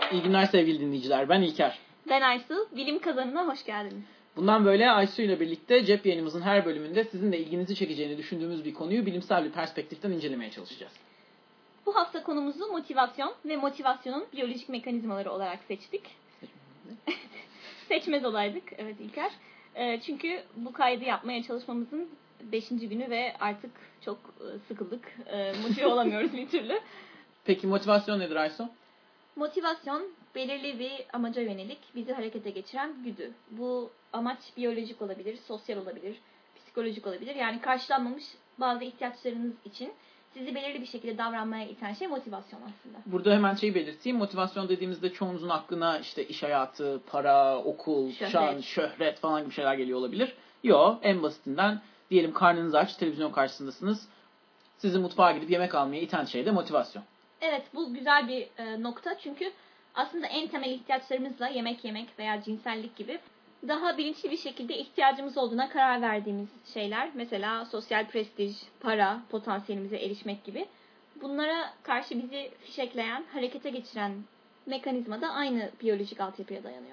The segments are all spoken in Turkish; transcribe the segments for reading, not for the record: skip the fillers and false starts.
İyi günler sevgili dinleyiciler. Ben İlker. Ben Aysu. Bilim Kazanı'na hoş geldiniz. Bundan böyle Aysu ile birlikte cep yayınımızın her bölümünde sizin de ilginizi çekeceğini düşündüğümüz bir konuyu bilimsel bir perspektiften incelemeye çalışacağız. Bu hafta konumuzu motivasyon ve motivasyonun biyolojik mekanizmaları olarak seçtik. Seçmez olaydık. Evet İlker. Çünkü bu kaydı yapmaya çalışmamızın 5. günü ve artık çok sıkıldık. Motive olamıyoruz bir türlü. Peki motivasyon nedir Aysu? Motivasyon belirli bir amaca yönelik bizi harekete geçiren güdü. Bu amaç biyolojik olabilir, sosyal olabilir, psikolojik olabilir. Yani karşılanmamış bazı ihtiyaçlarınız için sizi belirli bir şekilde davranmaya iten şey motivasyon aslında. Burada hemen belirteyim. Motivasyon dediğimizde çoğunuzun aklına işte iş hayatı, para, okul, şan, şöhret falan gibi şeyler geliyor olabilir. Yok, en basitinden diyelim karnınız aç, televizyon karşısındasınız. Sizi mutfağa gidip yemek almaya iten şey de motivasyon. Evet, bu güzel bir nokta çünkü aslında en temel ihtiyaçlarımızla yemek yemek veya cinsellik gibi daha bilinçli bir şekilde ihtiyacımız olduğuna karar verdiğimiz şeyler. Mesela sosyal prestij, para, potansiyelimize erişmek gibi. Bunlara karşı bizi fişekleyen, harekete geçiren mekanizma da aynı biyolojik altyapıya dayanıyor.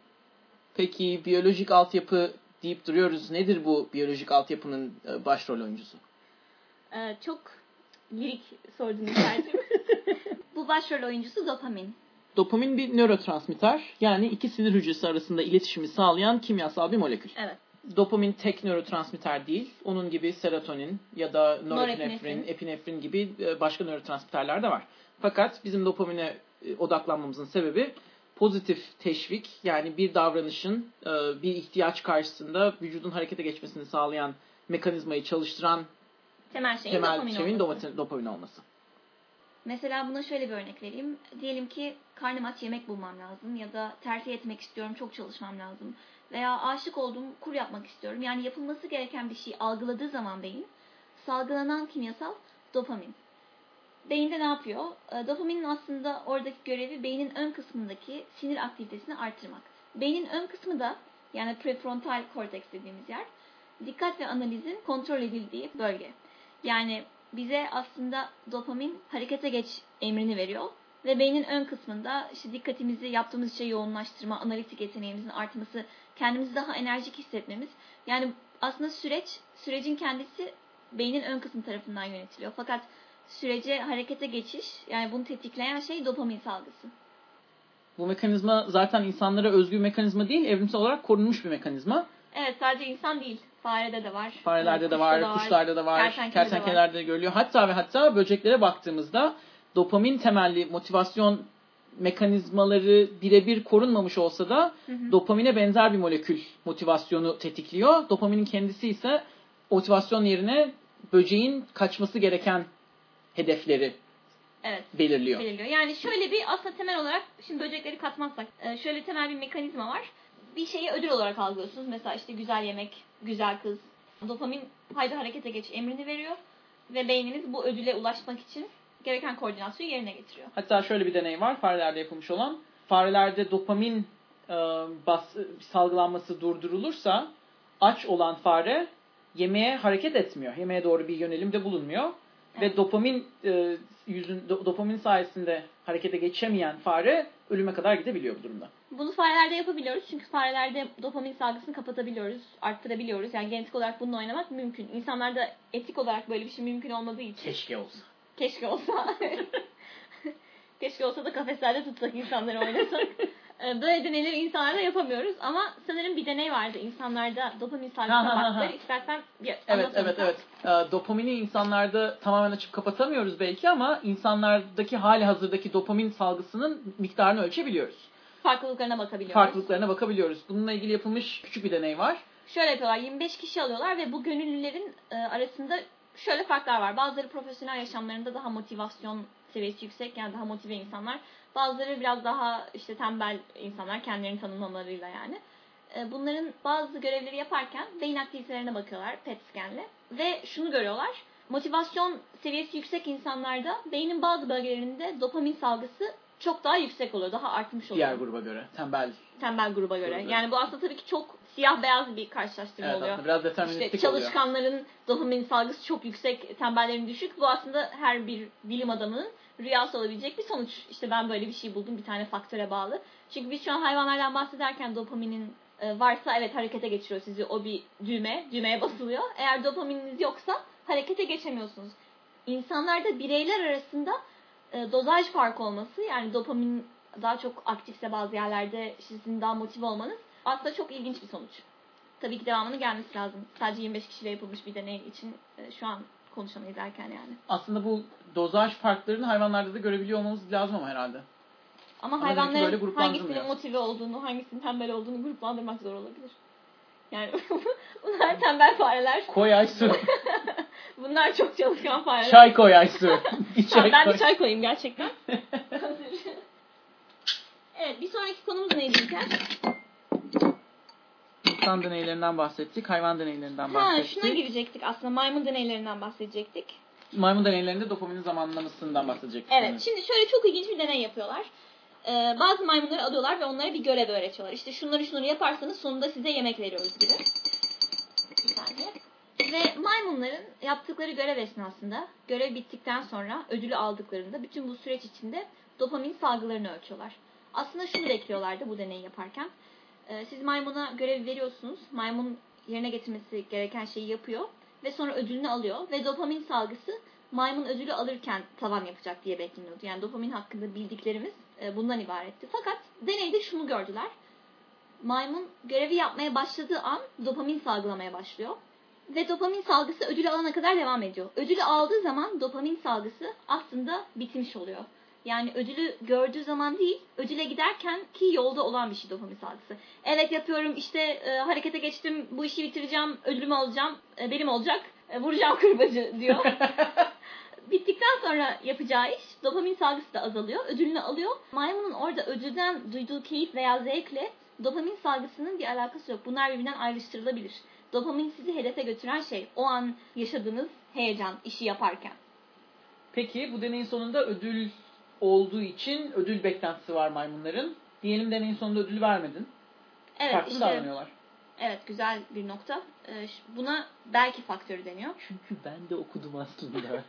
Peki biyolojik altyapı deyip duruyoruz. Nedir bu biyolojik altyapının başrol oyuncusu? Çok lirik sordunuz tercih. Bu başrol oyuncusu dopamin. Dopamin bir nörotransmitter, yani iki sinir hücresi arasında iletişimi sağlayan kimyasal bir molekül. Evet. Dopamin tek nörotransmitter değil, onun gibi serotonin ya da norepinefrin, epinefrin gibi başka nörotransmitterler de var. Fakat bizim dopamine odaklanmamızın sebebi pozitif teşvik, yani bir davranışın bir ihtiyaç karşısında vücudun harekete geçmesini sağlayan mekanizmayı çalıştıran temel şeyin dopamin olması. Mesela buna şöyle bir örnek vereyim. Diyelim ki karnım aç, yemek bulmam lazım ya da terfi etmek istiyorum, çok çalışmam lazım. Veya aşık oldum, kur yapmak istiyorum. Yani yapılması gereken bir şey algıladığı zaman beyin, salgılanan kimyasal dopamin. Beyinde ne yapıyor? Dopaminin aslında oradaki görevi beynin ön kısmındaki sinir aktivitesini artırmak. Beynin ön kısmı da, yani prefrontal korteks dediğimiz yer, dikkat ve analizin kontrol edildiği bölge. Yani bize aslında dopamin harekete geç emrini veriyor ve beynin ön kısmında işte dikkatimizi yaptığımız işe yoğunlaştırma, analitik yeteneğimizin artması, kendimizi daha enerjik hissetmemiz. Yani aslında sürecin kendisi beynin ön kısmı tarafından yönetiliyor. Fakat sürece harekete geçiş, yani bunu tetikleyen şey dopamin salgısı. Bu mekanizma zaten insanlara özgü bir mekanizma değil, evrimsel olarak korunmuş bir mekanizma. Evet, sadece insan değil. Farede de var. Farelerde de var, kuşlarda da var, kertenkelelerde de görülüyor. Hatta böceklere baktığımızda dopamin temelli motivasyon mekanizmaları birebir korunmamış olsa da dopamine benzer bir molekül motivasyonu tetikliyor. Dopaminin kendisi ise motivasyon yerine böceğin kaçması gereken hedefleri belirliyor. Yani şöyle bir aslında temel olarak, şimdi böcekleri katmazsak, şöyle temel bir mekanizma var. Bir şeyi ödül olarak algılıyorsunuz. Mesela işte güzel yemek, güzel kız. Dopamin haydi harekete geç emrini veriyor. Ve beyniniz bu ödüle ulaşmak için gereken koordinasyonu yerine getiriyor. Hatta şöyle bir deney var farelerde yapılmış olan. Farelerde dopamin salgılanması durdurulursa aç olan fare yemeğe hareket etmiyor. Yemeğe doğru bir yönelimde bulunmuyor. Evet. Ve dopamin sayesinde harekete geçemeyen fare ölüme kadar gidebiliyor bu durumda. Bunu farelerde yapabiliyoruz. Çünkü farelerde dopamin salgısını kapatabiliyoruz, arttırabiliyoruz. Yani genetik olarak bununla oynamak mümkün. İnsanlarda etik olarak böyle bir şey mümkün olmadığı için. Keşke olsa. Keşke olsa da kafeslerde tutsak, insanları oynasak. Böyle deneyleri insanlarda yapamıyoruz. Ama sanırım bir deney vardı. İnsanlarda dopamin salgısına baktılar. İstersen Evet. Dopamini insanlarda tamamen açıp kapatamıyoruz belki ama insanlardaki hali hazırdaki dopamin salgısının miktarını ölçebiliyoruz. Farklılıklarına bakabiliyoruz. Bununla ilgili yapılmış küçük bir deney var. Şöyle yapıyorlar. 25 kişi alıyorlar ve bu gönüllülerin arasında şöyle farklar var. Bazıları profesyonel yaşamlarında daha motivasyon seviyesi yüksek, yani daha motive insanlar. Bazıları biraz daha işte tembel insanlar, kendilerini tanımlamalarıyla yani. Bunların bazı görevleri yaparken beyin aktivitelerine bakıyorlar PET scan'le ve şunu görüyorlar. Motivasyon seviyesi yüksek insanlarda beynin bazı bölgelerinde dopamin salgısı çok daha yüksek oluyor. Daha artmış oluyor. Diğer gruba göre. Tembel gruba göre. Yani bu aslında tabii ki çok siyah beyaz bir karşılaştırma oluyor. Evet, biraz deterministik işte çalışkanların dopamin salgısı çok yüksek, tembellerin düşük. Bu aslında her bir bilim adamının rüyası olabilecek bir sonuç. İşte ben böyle bir şey buldum, bir tane faktöre bağlı. Çünkü biz şu an hayvanlardan bahsederken dopaminin varsa evet harekete geçiriyor sizi. O bir düğmeye basılıyor. Eğer dopamininiz yoksa harekete geçemiyorsunuz. İnsanlarda bireyler arasında dozaj farkı olması, yani dopamin daha çok aktifse bazı yerlerde sizin daha motive olmanız aslında çok ilginç bir sonuç. Tabii ki devamının gelmesi lazım. Sadece 25 kişiyle yapılmış bir deney için şu an konuşamayız erken yani. Aslında bu dozaj farklarını hayvanlarda da görebiliyor olmamız lazım ama herhalde. Ama hayvanların hangisinin motive olduğunu, hangisinin tembel olduğunu gruplandırmak zor olabilir. Yani bunlar tembel fareler. Koy Aysu. Bunlar çok çalışkan fareler. Çay koy Aysu. Ben bir çay koyayım gerçekten. Evet, bir sonraki konumuz neydi İlker? İnsan deneylerinden bahsettik, hayvan deneylerinden bahsettik. Şuna girecektik aslında, maymun deneylerinden bahsedecektik. Maymun deneylerinde dopaminin zamanlamasından bahsedecektik. Evet, şimdi şöyle çok ilginç bir deney yapıyorlar. Bazı maymunları alıyorlar ve onlara bir görev öğretiyorlar. İşte şunları yaparsanız sonunda size yemek veriyoruz gibi. Bir saniye. Ve maymunların yaptıkları görev esnasında, görev bittikten sonra ödülü aldıklarında bütün bu süreç içinde dopamin salgılarını ölçüyorlar. Aslında şunu bekliyorlardı bu deneyi yaparken. Siz maymuna görev veriyorsunuz. Maymun yerine getirmesi gereken şeyi yapıyor ve sonra ödülünü alıyor ve dopamin salgısı maymun ödülü alırken tavan yapacak diye bekleniyordu. Yani dopamin hakkında bildiklerimiz bundan ibaretti. Fakat deneyde şunu gördüler. Maymun görevi yapmaya başladığı an dopamin salgılamaya başlıyor. Ve dopamin salgısı ödülü alana kadar devam ediyor. Ödülü aldığı zaman dopamin salgısı aslında bitmiş oluyor. Yani ödülü gördüğü zaman değil, ödüle giderken ki yolda olan bir şey dopamin salgısı. Evet yapıyorum, işte harekete geçtim, bu işi bitireceğim, ödülümü alacağım, benim olacak, vuracağım kırbacı diyor. Bittikten sonra yapacağı iş, dopamin salgısı da azalıyor, ödülünü alıyor. Maymunun orada ödülden duyduğu keyif veya zevkle dopamin salgısının bir alakası yok. Bunlar birbirinden ayrıştırılabilir. Dopamin sizi hedefe götüren şey, o an yaşadığınız heyecan, işi yaparken. Peki bu deneyin sonunda ödül olduğu için ödül beklentisi var maymunların. Diyelim deneyin sonunda ödül vermedin. Evet, farklı davranıyorlar. Evet, güzel bir nokta. Buna belki faktörü deniyor. Çünkü ben de okudum aslında.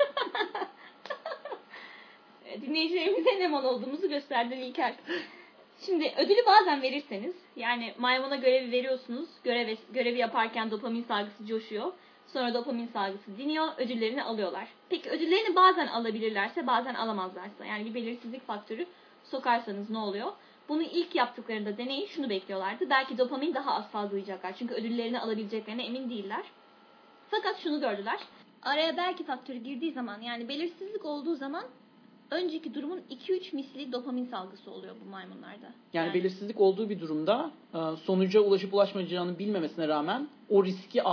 Dinleyicilerimize ne mal olduğumuzu gösterdi İlker. Şimdi ödülü bazen verirseniz, yani maymuna görevi veriyorsunuz, görevi yaparken dopamin salgısı coşuyor. Sonra dopamin salgısı diniyor, ödüllerini alıyorlar. Peki ödüllerini bazen alabilirlerse, bazen alamazlarsa, yani bir belirsizlik faktörü sokarsanız ne oluyor? Bunu ilk yaptıklarında deneyin şunu bekliyorlardı. Belki dopamin daha az salgılayacaklar. Çünkü ödüllerini alabileceklerine emin değiller. Fakat şunu gördüler. Araya belki faktörü girdiği zaman, yani belirsizlik olduğu zaman önceki durumun 2-3 misli dopamin salgısı oluyor bu maymunlarda. Yani belirsizlik olduğu bir durumda sonuca ulaşıp ulaşmayacağını bilmemesine rağmen o riski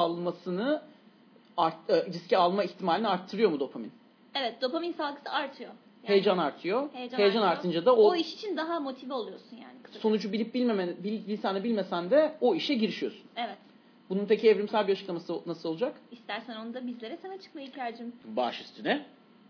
alma ihtimalini arttırıyor mu dopamin? Evet, dopamin salgısı artıyor. Yani heyecan artıyor. Heyecan artınca da o iş için daha motive oluyorsun yani. Sonucu bilsen de bilmesen de o işe girişiyorsun. Evet. Bunun peki evrimsel bir açıklaması nasıl olacak? İstersen onu da bizlere sen açıkla İlker'cim. Baş üstüne.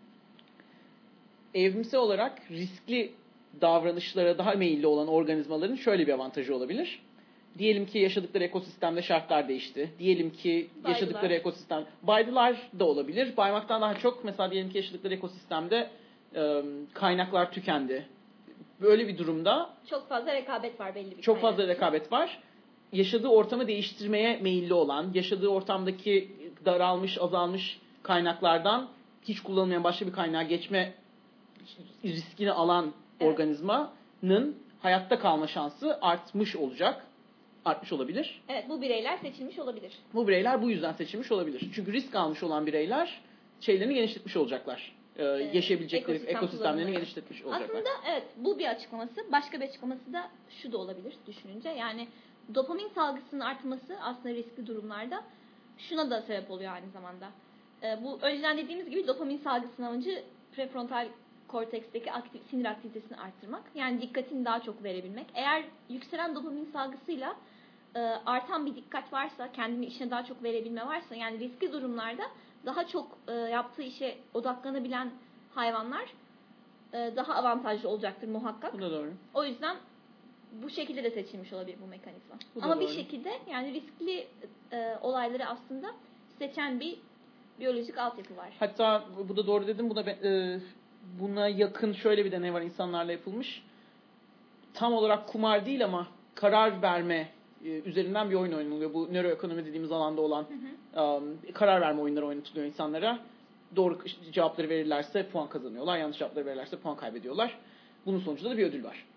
Evrimsel olarak riskli davranışlara daha meyilli olan organizmaların şöyle bir avantajı olabilir. Diyelim ki yaşadıkları ekosistemde şartlar değişti. Diyelim ki yaşadıkları ekosistem... Baydılar da olabilir. Baymaktan daha çok mesela diyelim ki yaşadıkları ekosistemde kaynaklar tükendi. Böyle bir durumda... Çok fazla rekabet var belli bir Çok fazla rekabet var. Yaşadığı ortamı değiştirmeye meyilli olan, yaşadığı ortamdaki daralmış, azalmış kaynaklardan hiç kullanılmayan başka bir kaynağa geçme riskini alan organizmanın hayatta kalma şansı artmış olabilir. Evet, bu bireyler seçilmiş olabilir. Bu bireyler bu yüzden seçilmiş olabilir. Çünkü risk almış olan bireyler şeylerini genişletmiş olacaklar. Yaşayabilecekleri ekosistemlerini genişletmiş olacaklar. Aslında evet, bu bir açıklaması. Başka bir açıklaması da şu da olabilir düşününce. Yani dopamin salgısının artması aslında riskli durumlarda şuna da sebep oluyor aynı zamanda. Bu önceden dediğimiz gibi dopamin salgısının amacı prefrontal korteksteki sinir aktivitesini arttırmak. Yani dikkatini daha çok verebilmek. Eğer yükselen dopamin salgısıyla artan bir dikkat varsa, kendini işine daha çok verebilme varsa, yani riskli durumlarda daha çok yaptığı işe odaklanabilen hayvanlar daha avantajlı olacaktır muhakkak. Bu da doğru. O yüzden bu şekilde de seçilmiş olabilir bu mekanizma. Ama doğru. Bir şekilde yani riskli olayları aslında seçen bir biyolojik altyapı var. Hatta bu da doğru dedim. Buna yakın şöyle bir deney var insanlarla yapılmış. Tam olarak kumar değil ama karar verme üzerinden bir oyun oynanıyor. Bu nöroekonomi dediğimiz alanda olan karar verme oyunları oynatılıyor insanlara. Doğru cevapları verirlerse puan kazanıyorlar. Yanlış cevapları verirlerse puan kaybediyorlar. Bunun sonucunda da bir ödül var.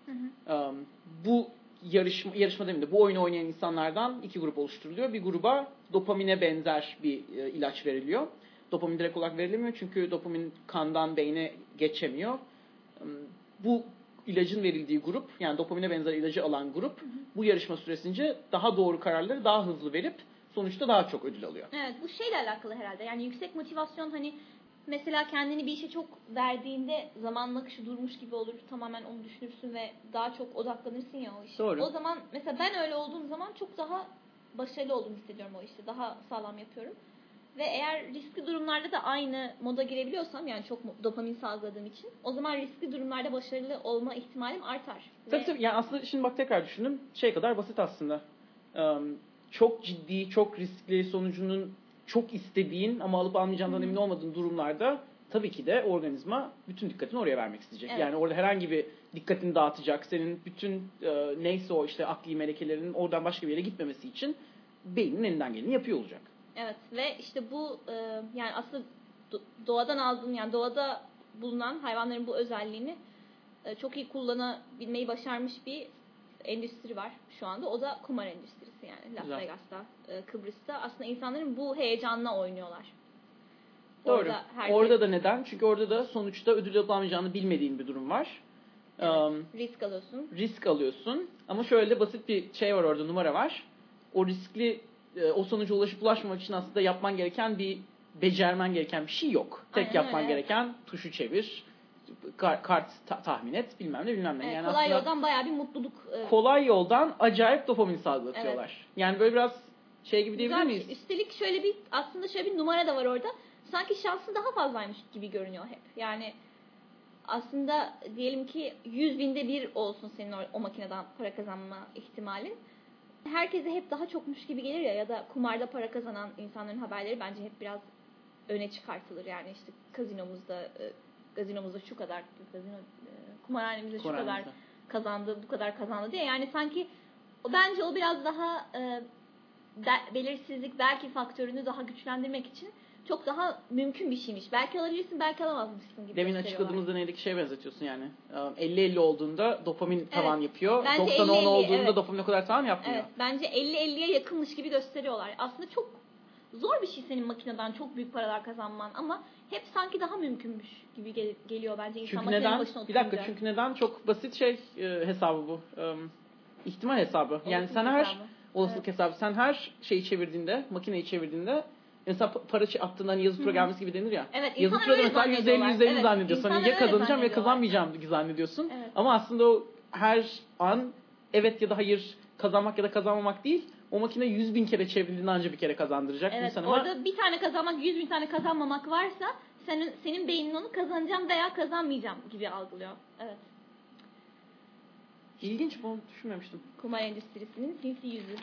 Bu yarışma demeyeyim de bu oyunu oynayan insanlardan 2 grup oluşturuluyor. Bir gruba dopamine benzer bir ilaç veriliyor. Dopamin direkt olarak verilmiyor çünkü dopamin kandan beyne geçemiyor. Bu ilacın verildiği grup, yani dopamine benzer ilacı alan grup bu yarışma süresince daha doğru kararları daha hızlı verip sonuçta daha çok ödül alıyor. Evet, bu şeyle alakalı herhalde. Yani yüksek motivasyon, hani mesela kendini bir işe çok verdiğinde zamanla akışı durmuş gibi olur. Tamamen onu düşünürsün ve daha çok odaklanırsın ya o işe. Doğru. O zaman mesela ben öyle olduğum zaman çok daha başarılı olduğumu hissediyorum o işte. Daha sağlam yapıyorum. Ve eğer riskli durumlarda da aynı moda girebiliyorsam, yani çok dopamin salgıladığım için, o zaman riskli durumlarda başarılı olma ihtimalim artar. Tabii. Yani aslında şimdi bak tekrar düşündüm. Kadar basit aslında. Çok ciddi, çok riskli, sonucunun çok istediğin ama alıp almayacağından emin olmadığın durumlarda tabii ki de organizma bütün dikkatini oraya vermek isteyecek. Evet. Yani orada herhangi bir dikkatini dağıtacak. Senin bütün neyse o işte akli melekelerinin oradan başka bir yere gitmemesi için beynin elinden geleni yapıyor olacak. Evet ve işte bu yani aslında doğadan aldığın, yani doğada bulunan hayvanların bu özelliğini çok iyi kullanabilmeyi başarmış bir endüstri var şu anda. O da kumar endüstrisi yani. Las Vegas'ta, Kıbrıs'ta aslında insanların bu heyecanla oynuyorlar. Doğru. Orada da neden? Çünkü orada da sonuçta ödül alamayacağını bilmediğin bir durum var. Evet, risk alıyorsun. Risk alıyorsun. Ama şöyle basit bir şey var orada, numara var. O riskli o sonuca ulaşmamak için aslında yapman gereken becermen gereken bir şey yok. Tek yapman gereken tuşu çevir, kart tahmin et, bilmem ne. Evet, yani kolay yoldan bayağı bir mutluluk. Kolay yoldan acayip dopamin salgılatıyorlar. Evet. Yani böyle biraz gibi diyebilir miyiz? Üstelik aslında şöyle bir numara da var orada. Sanki şansın daha fazlaymış gibi görünüyor hep. Yani aslında diyelim ki 100.000'de 1 olsun senin o makineden para kazanma ihtimalin. Herkese hep daha çokmuş gibi gelir ya da kumarda para kazanan insanların haberleri bence hep biraz öne çıkartılır. Yani işte gazinomuzda şu kadar, kumarhanemizde şu kadar kazandı, bu kadar kazandı diye. Yani sanki bence o biraz daha belirsizlik belki faktörünü daha güçlendirmek için çok daha mümkün bir şeymiş. Belki alabilirsin, belki alamazmışsın gibi. Demin açıkladığımız deneydeki benzetiyorsun yani. 50-50 olduğunda dopamin tavan yapıyor. 90-10 olduğunda dopamin o kadar tavan yapmıyor. Evet. Bence 50-50'ye yakınmış gibi gösteriyorlar. Aslında çok zor bir şey senin makineden çok büyük paralar kazanman ama hep sanki daha mümkünmüş gibi geliyor bence insan makinenin başına oturunca. Bir dakika, çünkü neden? Çok basit hesabı bu. İhtimal hesabı. Yani sen her olasılık hesabı. Sen her şeyi çevirdiğinde, makineyi çevirdiğinde, mesela para attığında hani yazı programı gibi denir ya. Evet, yazı programı mesela %50 zannediyorsun. Hani ya kazanacağım ya kazanmayacağım zannediyorsun. Evet. Ama aslında o her an evet ya da hayır, kazanmak ya da kazanmamak değil. O makine 100.000 kere çevrildiğinde ancak bir kere kazandıracak. Evet, orada bir tane kazanmak, 100.000 tane kazanmamak varsa senin beynin onu kazanacağım veya kazanmayacağım gibi algılıyor. Evet. İlginç, bunu düşünmemiştim. Kumar endüstrisinin sinsi yüzü.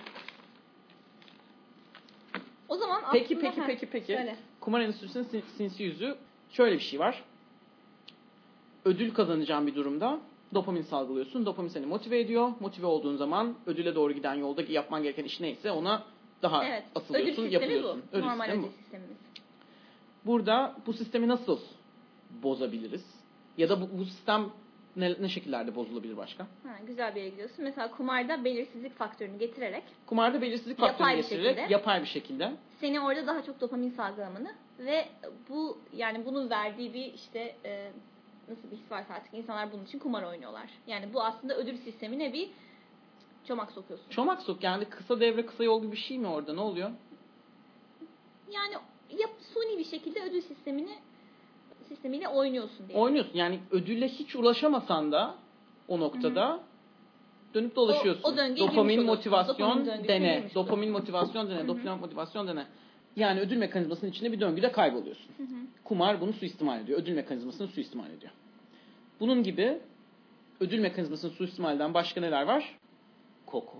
O zaman peki. Söyle. Kumar endüstrisinin sinsi yüzü şöyle bir şey var. Ödül kazanacağın bir durumda dopamin salgılıyorsun. Dopamin seni motive ediyor. Motive olduğun zaman ödüle doğru giden yolda yapman gereken iş neyse ona daha asılıyorsun, yapıyorsun. Bu. Normal ödül sistemimiz. Burada bu sistemi nasıl bozabiliriz? Ya da bu sistem ne şekillerde bozulabilir başka? Güzel bir yere gidiyorsun. Mesela kumarda belirsizlik faktörünü getirerek. Yapay bir şekilde. Seni orada daha çok dopamin salgılamanı ve bu yani bunun verdiği bir işte nasıl bir his varsa artık insanlar bunun için kumar oynuyorlar. Yani bu aslında ödül sistemine bir çomak sokuyorsun. Çomak sok yani kısa devre kısa yol gibi bir şey mi orada? Ne oluyor? Yani suni bir şekilde ödül sistemiyle oynuyorsun diye. Oynuyorsun. Yani ödülle hiç ulaşamasan da o noktada dönüp dolaşıyorsun. O dopamin motivasyon dene. Dopamin motivasyon dene. Yani ödül mekanizmasının içinde bir döngüde kayboluyorsun. Kumar bunu suistimal ediyor. Ödül mekanizmasını suistimal ediyor. Bunun gibi ödül mekanizmasını suistimalden başka neler var? Koko.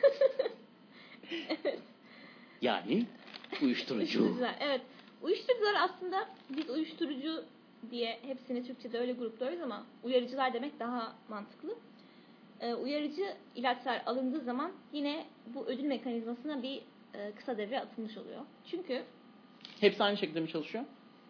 Evet. Yani uyuşturucu. Evet. Uyuşturucular aslında biz uyuşturucu diye hepsini Türkçe'de öyle grupluyoruz ama uyarıcılar demek daha mantıklı. Uyarıcı ilaçlar alındığı zaman yine bu ödül mekanizmasına bir kısa devre atılmış oluyor. Çünkü hepsi aynı şekilde mi çalışıyor?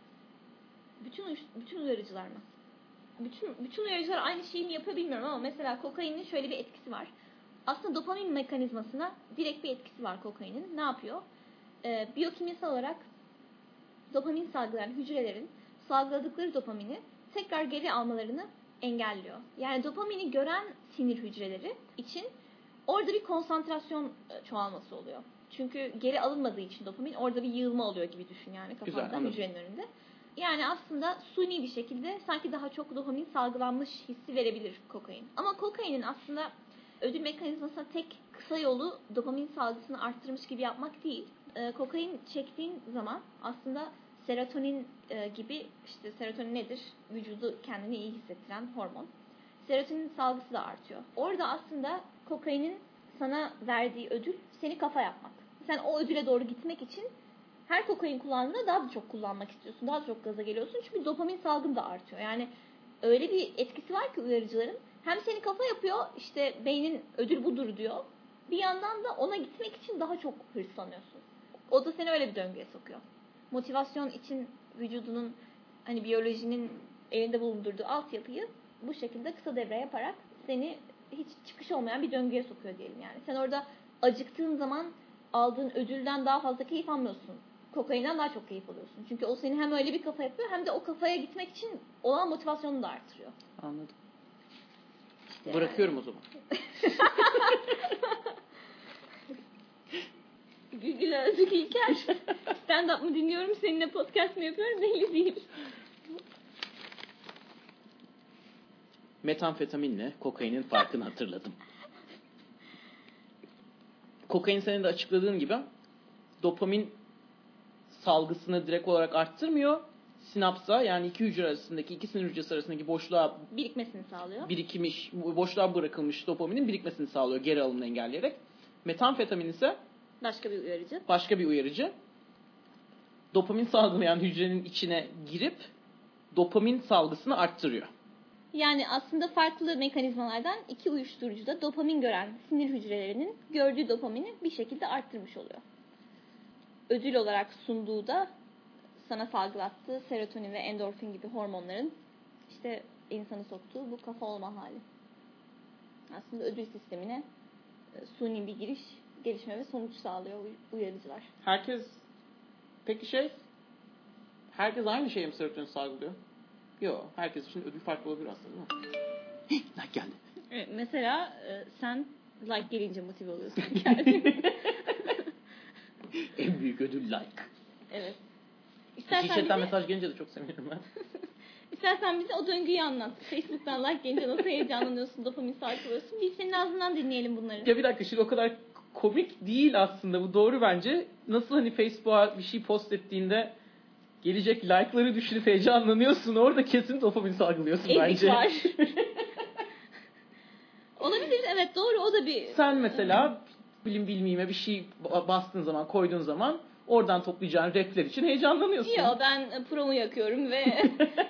Bütün uyarıcılar mı? Bütün uyarıcılar aynı şeyi mi yapıyor bilmiyorum ama mesela kokainin şöyle bir etkisi var. Aslında dopamin mekanizmasına direkt bir etkisi var kokainin. Ne yapıyor? Biyokimyasal olarak dopamin salgılayan hücrelerin salgıladıkları dopamini tekrar geri almalarını engelliyor. Yani dopamini gören sinir hücreleri için orada bir konsantrasyon çoğalması oluyor. Çünkü geri alınmadığı için dopamin orada bir yığılma oluyor gibi düşün yani kafanda, hücrenin önünde. Yani aslında suni bir şekilde sanki daha çok dopamin salgılanmış hissi verebilir kokain. Ama kokainin aslında ödül mekanizmasına tek kısa yolu dopamin salgısını arttırmış gibi yapmak değil. Kokain çektiğin zaman aslında serotonin gibi, işte serotonin nedir? Vücudu kendini iyi hissettiren hormon. Serotonin salgısı da artıyor. Orada aslında kokainin sana verdiği ödül seni kafa yapmak. Sen o ödüle doğru gitmek için her kokain kullandığında daha da çok kullanmak istiyorsun. Daha da çok gaza geliyorsun. Çünkü dopamin salgın da artıyor. Yani öyle bir etkisi var ki uyarıcıların. Hem seni kafa yapıyor, işte beynin ödül budur diyor. Bir yandan da ona gitmek için daha çok hırslanıyorsun. O da seni öyle bir döngüye sokuyor. Motivasyon için vücudunun, hani biyolojinin elinde bulundurduğu altyapıyı bu şekilde kısa devre yaparak seni hiç çıkış olmayan bir döngüye sokuyor diyelim yani. Sen orada acıktığın zaman aldığın ödülden daha fazla keyif almıyorsun. Kokainden daha çok keyif alıyorsun. Çünkü o seni hem öyle bir kafa yapıyor hem de o kafaya gitmek için olan motivasyonunu da artırıyor. Anladım. İşte bırakıyorum yani. O zaman. Gülgül Özgür İlker. Stand-up mı dinliyorum, seninle podcast mı yapıyorum belli değil. Metamfetaminle kokainin farkını hatırladım. Kokain senin de açıkladığın gibi dopamin salgısını direkt olarak arttırmıyor. Sinapsa, yani iki hücre arasındaki, iki sinir hücresi arasındaki boşluğa birikmesini sağlıyor. Boşluğa bırakılmış dopaminin birikmesini sağlıyor, geri alımını engelleyerek. Metamfetamin ise başka bir uyarıcı. Dopamin salgılayan hücrenin içine girip dopamin salgısını arttırıyor. Yani aslında farklı mekanizmalardan iki uyuşturucu da dopamin gören sinir hücrelerinin gördüğü dopamini bir şekilde arttırmış oluyor. Ödül olarak sunduğu da sana salgılattığı serotonin ve endorfin gibi hormonların işte insanı soktuğu bu kafa olma hali. Aslında ödül sistemine suni bir giriş, gelişme ve sonuç sağlıyor uyarıcılar. Herkes aynı şeyi mi serotonin salgılıyor? Yok. Herkes için ödül farklı olabilir aslında, değil mi? Like geldi. Evet, mesela sen like gelince motive oluyorsun. En büyük ödül like. Evet. T-shirt'ten mesaj gelince de çok sevinirim ben. İstersen bize o döngüyü anlat. Facebook'tan like gelince nasıl heyecanlanıyorsun, dopamin salgılıyorsun. Biz senin ağzından dinleyelim bunları. Ya bir dakika, şimdi o kadar komik değil aslında. Bu doğru bence. Nasıl hani Facebook'a bir şey post ettiğinde gelecek like'ları düşünüp heyecanlanıyorsun. Orada kesin dopamin salgılıyorsun bence. Var. Olabilir, evet, doğru, o da bir... Sen mesela bilmeyime bir şey bastığın zaman, koyduğun zaman oradan toplayacağın repler için heyecanlanıyorsun. Yok, ben promo yakıyorum ve...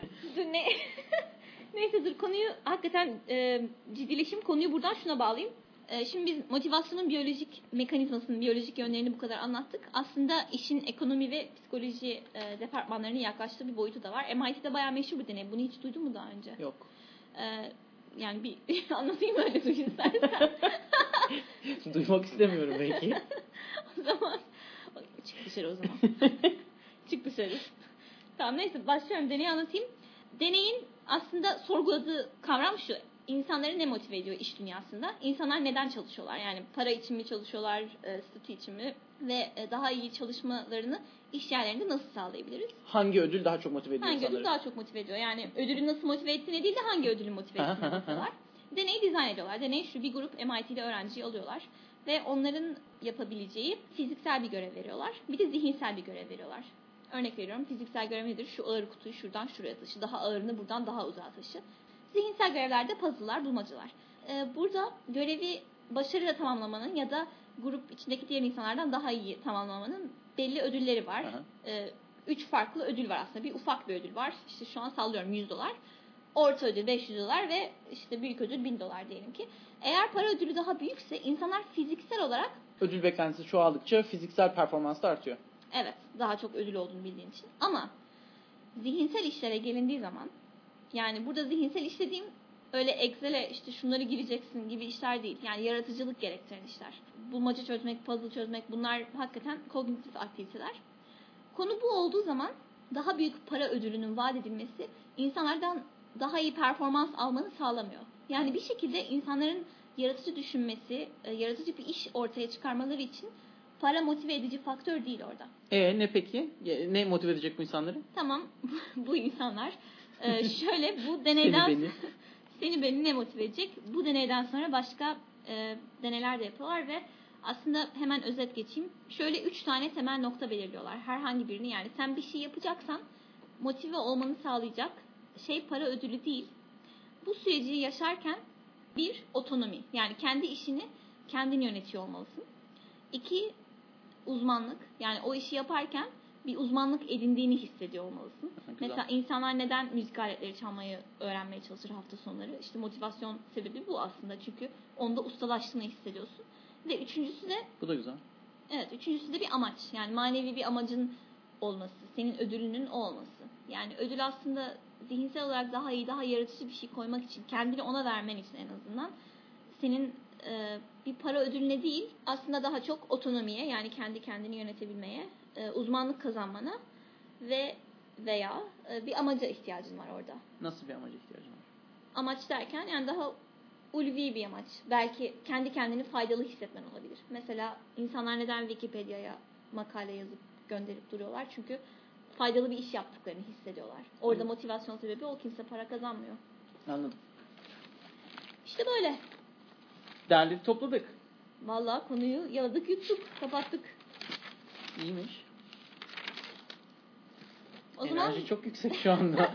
Neyse dur, konuyu hakikaten ciddileşim. Konuyu buradan şuna bağlayayım. Şimdi biz motivasyonun biyolojik mekanizmasının, biyolojik yönlerini bu kadar anlattık. Aslında işin ekonomi ve psikoloji departmanlarının yaklaştığı bir boyutu da var. MIT'de bayağı meşhur bir deney. Bunu hiç duydun mu daha önce? Yok. Yani bir anlatayım, öyle duy istersen. Duymak istemiyorum belki. O zaman çık dışarı o zaman. Çık dışarı. Tamam, neyse başlıyorum, deneyi anlatayım. Deneyin aslında sorguladığı kavram şu: İnsanları ne motive ediyor iş dünyasında? İnsanlar neden çalışıyorlar? Yani para için mi çalışıyorlar, statü için mi? Ve daha iyi çalışmalarını iş yerlerinde nasıl sağlayabiliriz? Hangi ödül daha çok motive ediyor hangi insanları? Hangi ödül daha çok motive ediyor? Yani ödülün nasıl motive ettiğine değil de hangi ödülün motive ettiğine bakıyorlar. Deneyi dizayn ediyorlar. Deney şu: bir grup MIT'li öğrenciyi alıyorlar ve onların yapabileceği fiziksel bir görev veriyorlar. Bir de zihinsel bir görev veriyorlar. Örnek veriyorum, fiziksel görev nedir? Şu ağır kutuyu şuradan şuraya taşı. Daha ağırını buradan daha uzağa taşı. Zihinsel görevlerde puzzle'lar, bulmacalar. Burada görevi başarıyla tamamlamanın ya da grup içindeki diğer insanlardan daha iyi tamamlamanın belli ödülleri var. 3 farklı ödül var aslında. Bir ufak bir ödül var. İşte şu an sallıyorum $100. Orta ödül $500 ve işte büyük ödül $1000 diyelim ki. Eğer para ödülü daha büyükse insanlar fiziksel olarak ödül beklentisi çoğaldıkça fiziksel performans da artıyor. Evet, daha çok ödül olduğunu bildiğin için. Ama zihinsel işlere gelindiği zaman, yani burada zihinsel iş dediğim öyle Excel'e işte şunları gireceksin gibi işler değil. Yani yaratıcılık gerektiren işler. Bulmaca çözmek, puzzle çözmek, bunlar hakikaten kognitif aktiviteler. Konu bu olduğu zaman daha büyük para ödülünün vaat edilmesi insanlardan daha iyi performans almanı sağlamıyor. Yani bir şekilde insanların yaratıcı düşünmesi, yaratıcı bir iş ortaya çıkarmaları için para motive edici faktör değil orada. Ne peki? Ne motive edecek bu insanları? Tamam, bu insanlar şöyle bu deneyden seni beni ne motive edecek? Bu deneyden sonra başka deneyler de yapıyorlar ve aslında hemen özet geçeyim. Şöyle 3 tane temel nokta belirliyorlar. Herhangi birini, yani sen bir şey yapacaksan motive olmanı sağlayacak şey para ödülü değil. Bu süreci yaşarken bir, otonomi. Yani kendi işini kendin yönetiyor olmalısın. 2, uzmanlık. Yani o işi yaparken bir uzmanlık edindiğini hissediyor olmalısın. Mesela insanlar neden müzik aletleri çalmayı öğrenmeye çalışır hafta sonları? İşte motivasyon sebebi bu aslında. Çünkü onda ustalaştığını hissediyorsun. Ve üçüncüsü de... Bu da güzel. Evet, üçüncüsü de bir amaç. Yani manevi bir amacın olması. Senin ödülünün o olması. Yani ödül aslında zihinsel olarak daha iyi, daha yaratıcı bir şey koymak için, kendini ona vermen için en azından, senin bir para ödülüne değil, aslında daha çok otonomiye, yani kendi kendini yönetebilmeye, uzmanlık kazanmana veya bir amaca ihtiyacın var orada. Nasıl bir amaca ihtiyacın var? Amaç derken yani daha ulvi bir amaç. Belki kendi kendini faydalı hissetmen olabilir. Mesela insanlar neden Wikipedia'ya makale yazıp gönderip duruyorlar? Çünkü faydalı bir iş yaptıklarını hissediyorlar. Orada motivasyon sebebi o, kimse para kazanmıyor. Anladım. İşte böyle. Derleri topladık. Vallahi konuyu yaladık, yuttuk, kapattık. İyiymiş. O Enerji çok yüksek şu anda.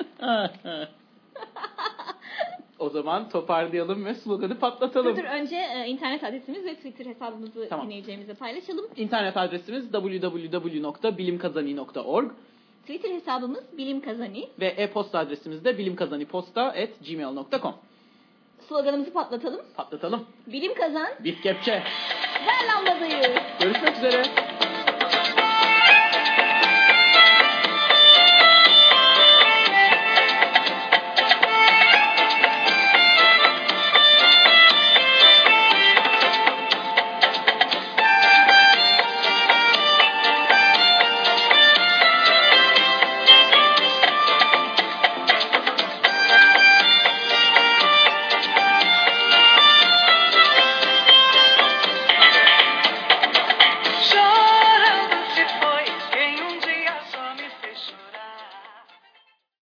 O zaman toparlayalım ve sloganı patlatalım. Dur önce internet adresimiz ve Twitter hesabımızı dinleyeceğimize paylaşalım. İnternet adresimiz www.bilimkazani.org. Twitter hesabımız bilimkazani. Ve e-posta adresimiz de bilimkazaniposta@gmail.com. Sloganımızı patlatalım. Patlatalım. Bilim kazan. Bit kepçe. Ver lambadayı. Görüşmek üzere.